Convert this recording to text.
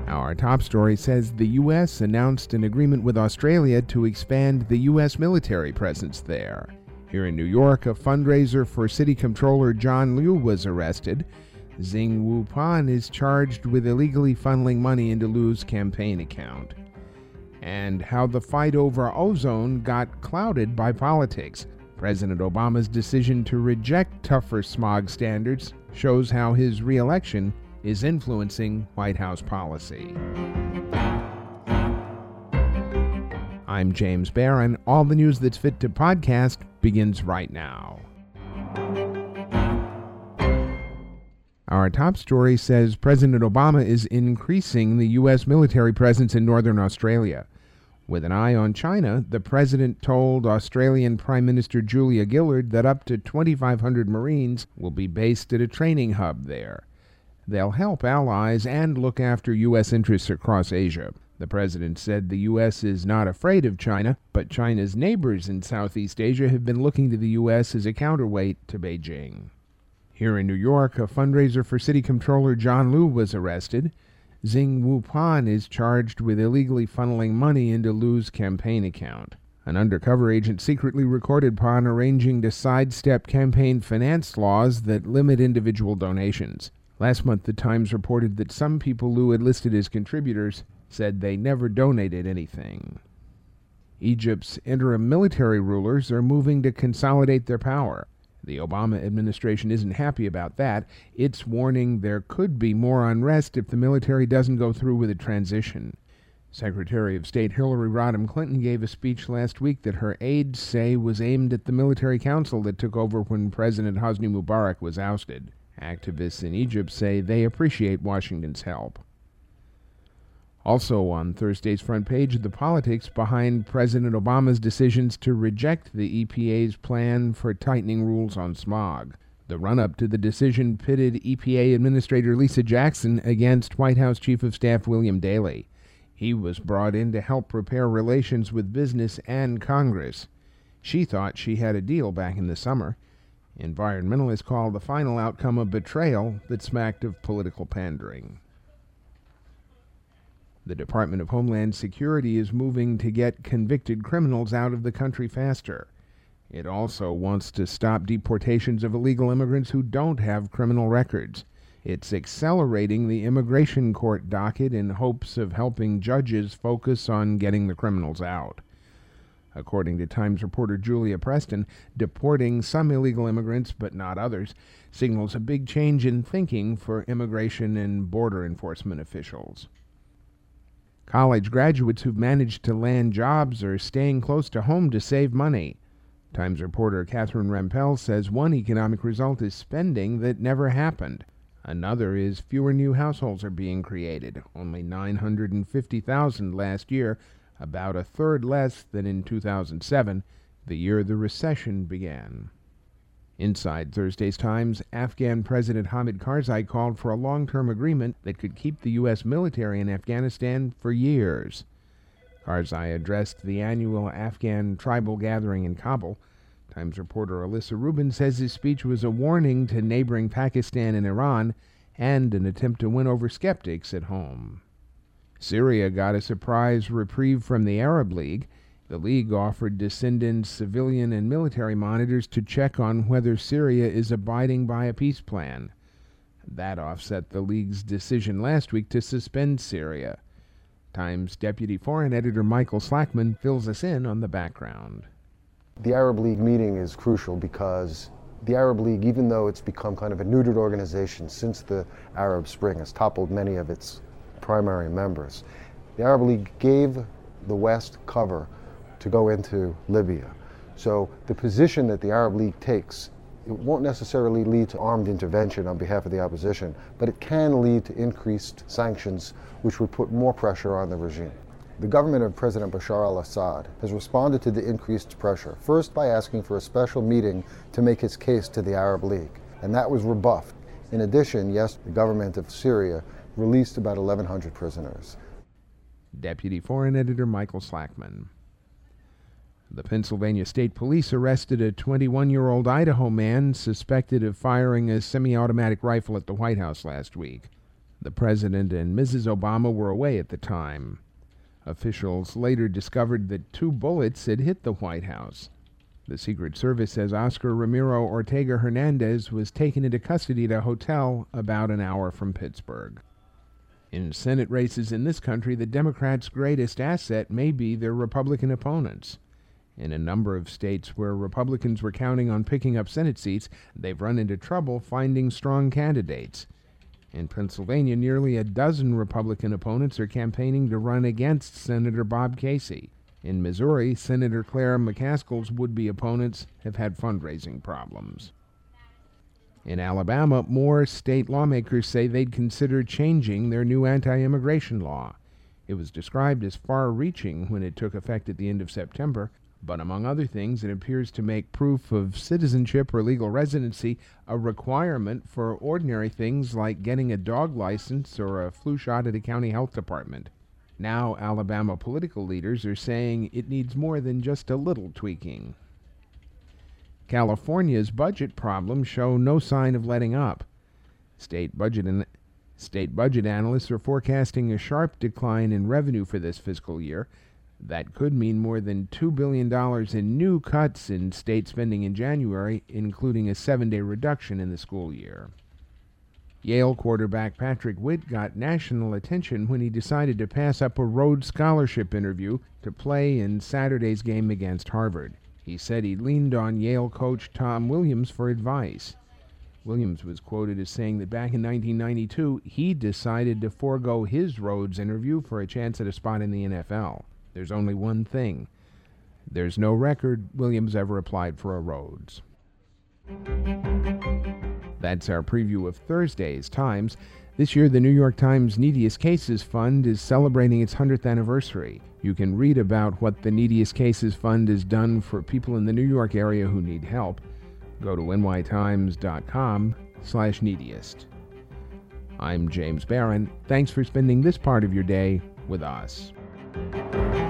Our top story says the U.S. announced an agreement with Australia to expand the U.S. military presence there. Here in New York, a fundraiser for City Comptroller John Liu was arrested. Xing Wupan is charged with illegally funneling money into Liu's campaign account. And how the fight over ozone got clouded by politics. President Obama's decision to reject tougher smog standards shows how his re-election is influencing White House policy. I'm James Barron. All the news that's fit to podcast begins right now. Our top story says President Obama is increasing the U.S. military presence in northern Australia. With an eye on China, the president told Australian Prime Minister Julia Gillard that up to 2,500 Marines will be based at a training hub there. They'll help allies and look after U.S. interests across Asia. The president said the U.S. is not afraid of China, but China's neighbors in Southeast Asia have been looking to the U.S. as a counterweight to Beijing. Here in New York, a fundraiser for City Comptroller John Liu was arrested. Xing Wupan is charged with illegally funneling money into Liu's campaign account. An undercover agent secretly recorded Pan arranging to sidestep campaign finance laws that limit individual donations. Last month, the Times reported that some people Liu had listed as contributors said they never donated anything. Egypt's interim military rulers are moving to consolidate their power. The Obama administration isn't happy about that. It's warning there could be more unrest if the military doesn't go through with a transition. Secretary of State Hillary Rodham Clinton gave a speech last week that her aides say was aimed at the military council that took over when President Hosni Mubarak was ousted. Activists in Egypt say they appreciate Washington's help. Also on Thursday's front page, the politics behind President Obama's decisions to reject the EPA's plan for tightening rules on smog. The run-up to the decision pitted EPA Administrator Lisa Jackson against White House Chief of Staff William Daley. He was brought in to help repair relations with business and Congress. She thought she had a deal back in the summer. Environmentalists call the final outcome a betrayal that smacked of political pandering. The Department of Homeland Security is moving to get convicted criminals out of the country faster. It also wants to stop deportations of illegal immigrants who don't have criminal records. It's accelerating the immigration court docket in hopes of helping judges focus on getting the criminals out. According to Times reporter Julia Preston, deporting some illegal immigrants, but not others, signals a big change in thinking for immigration and border enforcement officials. College graduates who've managed to land jobs are staying close to home to save money. Times reporter Catherine Rampell says one economic result is spending that never happened. Another is fewer new households are being created, only 950,000 last year, about a third less than in 2007, the year the recession began. Inside Thursday's Times, Afghan President Hamid Karzai called for a long-term agreement that could keep the U.S. military in Afghanistan for years. Karzai addressed the annual Afghan tribal gathering in Kabul. Times reporter Alyssa Rubin says his speech was a warning to neighboring Pakistan and Iran and an attempt to win over skeptics at home. Syria got a surprise reprieve from the Arab League. The League offered descendants, civilian and military monitors to check on whether Syria is abiding by a peace plan. That offset the League's decision last week to suspend Syria. Times Deputy Foreign Editor Michael Slackman fills us in on the background. The Arab League meeting is crucial because the Arab League, even though it's become kind of a neutered organization since the Arab Spring, has toppled many of its primary members. The Arab League gave the West cover to go into Libya. So the position that the Arab League takes, it won't necessarily lead to armed intervention on behalf of the opposition, but it can lead to increased sanctions, which would put more pressure on the regime. The government of President Bashar al-Assad has responded to the increased pressure, first by asking for a special meeting to make its case to the Arab League, and that was rebuffed. In addition, yes, the government of Syria released about 1,100 prisoners. Deputy Foreign Editor Michael Slackman. The Pennsylvania State Police arrested a 21-year-old Idaho man suspected of firing a semi-automatic rifle at the White House last week. The president and Mrs. Obama were away at the time. Officials later discovered that 2 bullets had hit the White House. The Secret Service says Oscar Ramiro Ortega Hernandez was taken into custody at a hotel about an hour from Pittsburgh. In Senate races in this country, the Democrats' greatest asset may be their Republican opponents. In a number of states where Republicans were counting on picking up Senate seats, they've run into trouble finding strong candidates. In Pennsylvania, nearly a dozen Republican opponents are campaigning to run against Senator Bob Casey. In Missouri, Senator Claire McCaskill's would-be opponents have had fundraising problems. In Alabama, more state lawmakers say they'd consider changing their new anti-immigration law. It was described as far-reaching when it took effect at the end of September, but among other things, it appears to make proof of citizenship or legal residency a requirement for ordinary things like getting a dog license or a flu shot at a county health department. Now, Alabama political leaders are saying it needs more than just a little tweaking. California's budget problems show no sign of letting up. State budget analysts are forecasting a sharp decline in revenue for this fiscal year. That could mean more than $2 billion in new cuts in state spending in January, including a 7-day reduction in the school year. Yale quarterback Patrick Witt got national attention when he decided to pass up a Rhodes Scholarship interview to play in Saturday's game against Harvard. He said he leaned on Yale coach Tom Williams for advice. Williams was quoted as saying that back in 1992, he decided to forego his Rhodes interview for a chance at a spot in the NFL. There's only one thing. There's no record Williams ever applied for a Rhodes. That's our preview of Thursday's Times. This year, the New York Times Neediest Cases Fund is celebrating its 100th anniversary. You can read about what the Neediest Cases Fund has done for people in the New York area who need help. Go to nytimes.com/neediest. I'm James Barron. Thanks for spending this part of your day with us.